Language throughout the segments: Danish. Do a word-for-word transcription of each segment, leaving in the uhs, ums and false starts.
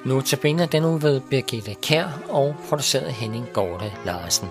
Nu tabiner den uge ved Birgitte Kjær og produceret Henning Gorte Larsen.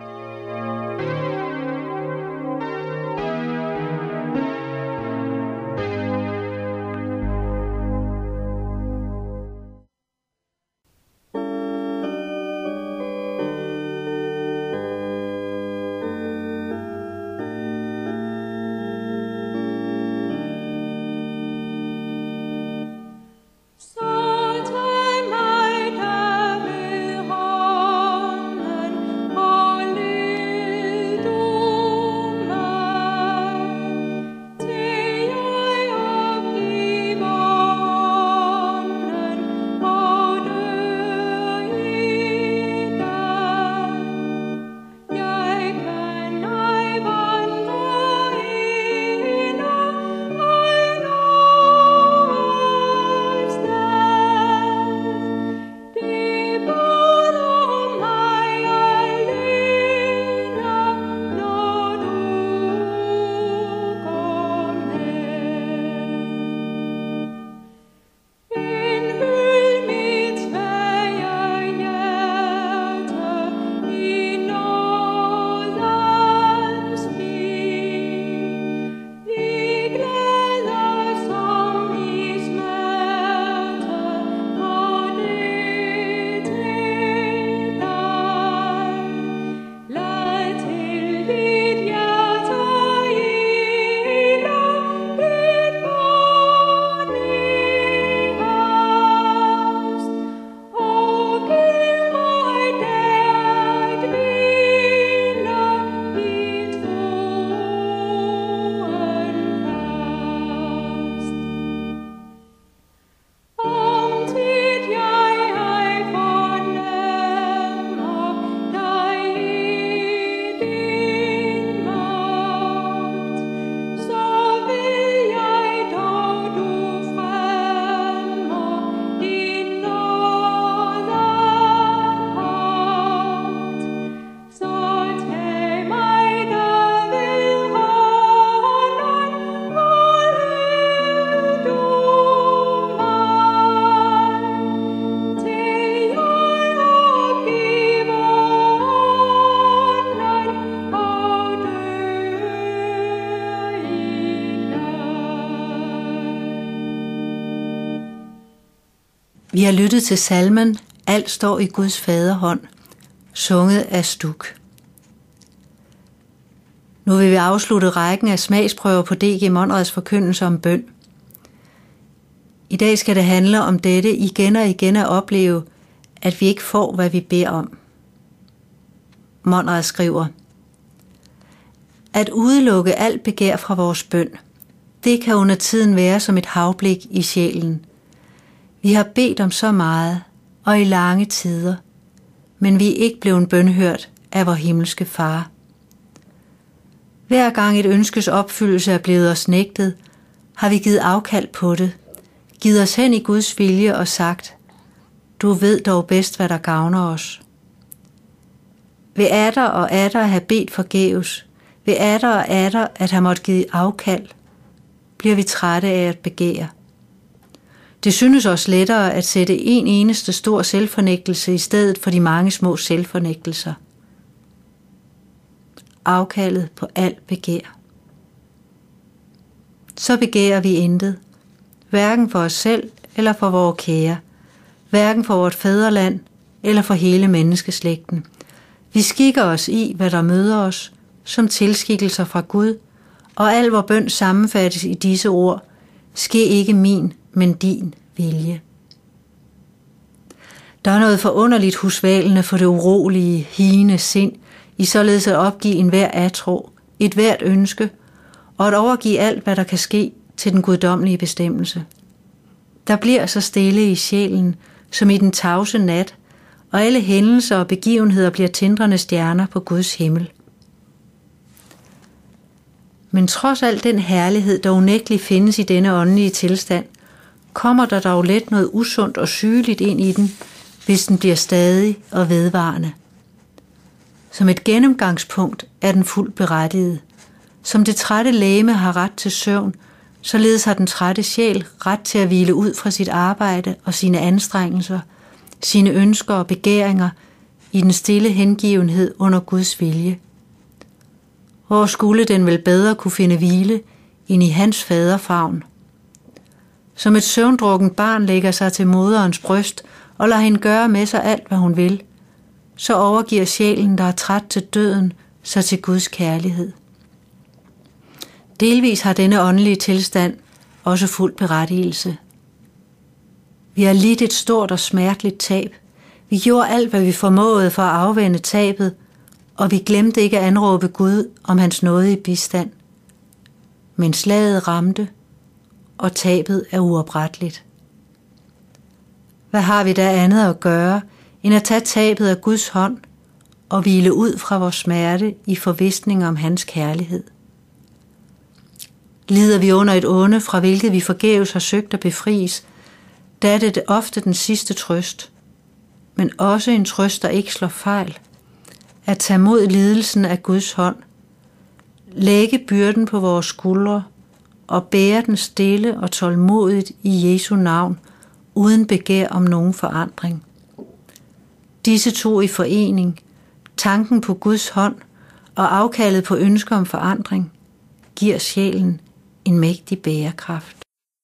Vi har lyttet til salmen Alt står i Guds faderhånd, sunget af Stuk. Nu vil vi afslutte rækken af smagsprøver på D G Monrads forkyndelse om bøn. I dag skal det handle om dette igen og igen at opleve, at vi ikke får, hvad vi beder om. Monrad skriver: At udelukke alt begær fra vores bøn, det kan under tiden være som et havblik i sjælen. Vi har bedt om så meget, og i lange tider, men vi er ikke blevet bønhørt af vor himmelske far. Hver gang et ønskes opfyldelse er blevet os nægtet, har vi givet afkald på det, givet os hen i Guds vilje og sagt: Du ved dog bedst, hvad der gavner os. Ved atter og atter at have bedt forgæves, ved atter og atter at have måttet give afkald, bliver vi trætte af at begære. Det synes os lettere at sætte en eneste stor selvfornægtelse i stedet for de mange små selvfornægtelser. Afkaldet på alt begær. Så begærer vi intet, hverken for os selv eller for vores kære, hverken for vort fædreland eller for hele menneskeslægten. Vi skikker os i, hvad der møder os, som tilskikkelser fra Gud, og al vor bøn sammenfattes i disse ord: Ske ikke min, men din vilje. Der er noget forunderligt husvalende for det urolige, higende sind, i således at opgive enhver atro, et hvert ønske, og at overgive alt, hvad der kan ske, til den guddommelige bestemmelse. Der bliver så stille i sjælen, som i den tavse nat, og alle hændelser og begivenheder bliver tindrende stjerner på Guds himmel. Men trods alt den herlighed, der unægteligt findes i denne åndelige tilstand, kommer der dog let noget usundt og sygeligt ind i den, hvis den bliver stadig og vedvarende. Som et gennemgangspunkt er den fuldt berettiget. Som det trætte legeme har ret til søvn, Således har den trætte sjæl ret til at hvile ud fra sit arbejde og sine anstrengelser, sine ønsker og begæringer i den stille hengivenhed under Guds vilje. Hvor skulle den vel bedre kunne finde hvile end i hans faderfavn? Som et søvndrukkent barn lægger sig til moderens bryst og lader hende gøre med sig alt, hvad hun vil, så overgiver sjælen, der er træt til døden, sig til Guds kærlighed. Delvis har denne åndelige tilstand også fuld berettigelse. Vi har lidt et stort og smerteligt tab. Vi gjorde alt, hvad vi formåede for at afvende tabet, og vi glemte ikke at anråbe Gud om hans nådige bistand. Men slaget ramte, og tabet er uopretteligt. Hvad har vi der andet at gøre, end at tage tabet af Guds hånd og hvile ud fra vores smerte i forvisning om hans kærlighed? Lider vi under et onde, fra hvilket vi forgæves har søgt at befries, der er det ofte den sidste trøst, men også en trøst, der ikke slår fejl, at tage mod lidelsen af Guds hånd, lægge byrden på vores skuldre og bære den stille og tålmodigt i Jesu navn, uden begær om nogen forandring. Disse to i forening, tanken på Guds hånd og afkaldet på ønsker om forandring, giver sjælen en mægtig bærekraft.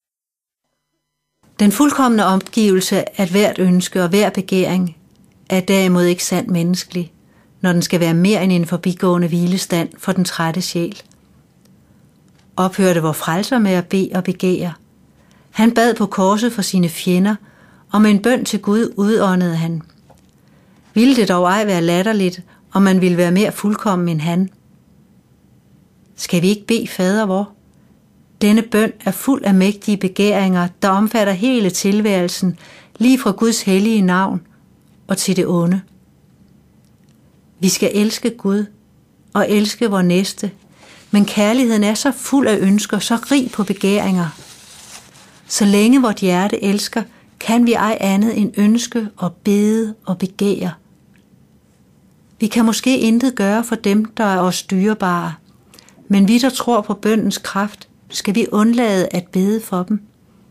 Den fuldkomne opgivelse af hvert ønske og hver begæring er derimod ikke sandt menneskelig, når den skal være mere end en forbigående hvilestand for den trætte sjæl. Ophørte vor frelser med at bede og begære. Han bad på korset for sine fjender, og med en bøn til Gud udåndede han. Ville det dog ej være latterligt, om man ville være mere fuldkommen end han? Skal vi ikke bede fader vor? Denne bøn er fuld af mægtige begæringer, der omfatter hele tilværelsen, lige fra Guds hellige navn og til det onde. Vi skal elske Gud og elske vor næste, men kærligheden er så fuld af ønsker, så rig på begæringer. Så længe vort hjerte elsker, kan vi ej andet end ønske og bede og begære. Vi kan måske intet gøre for dem, der er os dyrebare, men vi, der tror på bønnens kraft, skal vi undlade at bede for dem.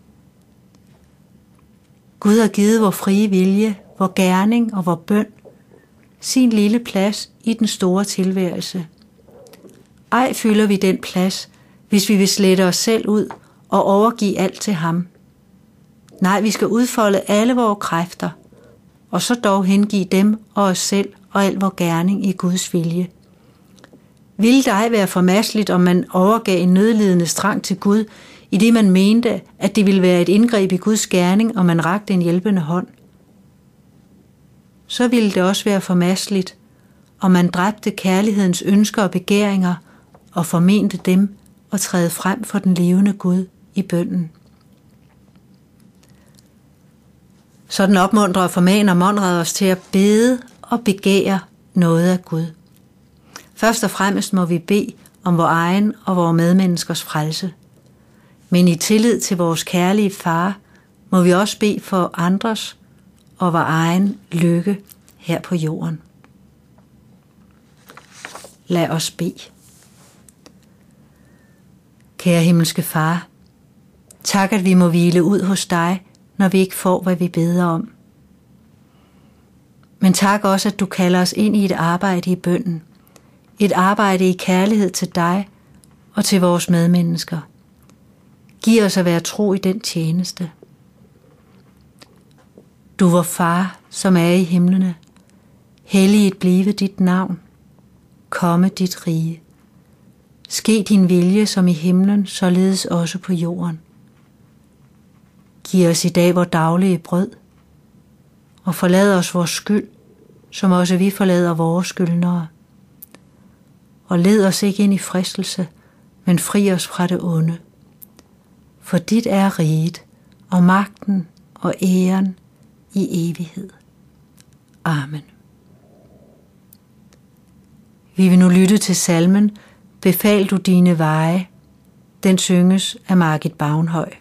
Gud har givet vor frie vilje, vor gerning og vor bøn sin lille plads i den store tilværelse. Ej fylder vi den plads, hvis vi vil slette os selv ud og overgive alt til ham. Nej, vi skal udfolde alle vores kræfter, og så dog hengive dem og os selv og al vor gerning i Guds vilje. Ville det ej være formasseligt, om man overgav en nødlidende trang til Gud, i det man mente, at det ville være et indgreb i Guds gerning, og man rakte en hjælpende hånd? Så ville det også være formasseligt, om man dræbte kærlighedens ønsker og begæringer, og formente dem at træde frem for den levende Gud i bønnen. Sådan opmuntrer og formaner Monrad os til at bede og begære noget af Gud. Først og fremmest må vi bede om vor egen og vores medmenneskers frelse. Men i tillid til vores kærlige far, må vi også bede for andres og vor egen lykke her på jorden. Lad os bede. Kære himmelske far, tak at vi må hvile ud hos dig, når vi ikke får, hvad vi beder om. Men tak også, at du kalder os ind i et arbejde i bønnen. Et arbejde i kærlighed til dig og til vores medmennesker. Giv os at være tro i den tjeneste. Du vor far, som er i himlene, helliget blive dit navn. Komme dit rige. Ske din vilje som i himlen, således også på jorden. Giv os i dag vor daglige brød, og forlad os vores skyld, som også vi forlader vores skyldnere. Og led os ikke ind i fristelse, men fri os fra det onde. For dit er riget, og magten og æren i evighed. Amen. Vi vil nu lytte til salmen Befal du dine veje. Den synges af Margit Bavnhøj.